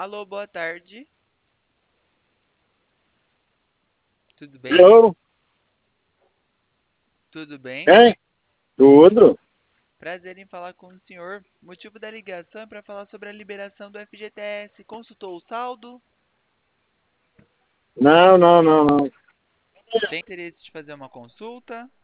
Alô, boa tarde. Tudo bem? Alô? Tudo bem? Quem? Tudo? Prazer em falar com o senhor. O motivo da ligação é para falar sobre a liberação do FGTS. Consultou o saldo? Não, não, não, não. Tem interesse de fazer uma consulta?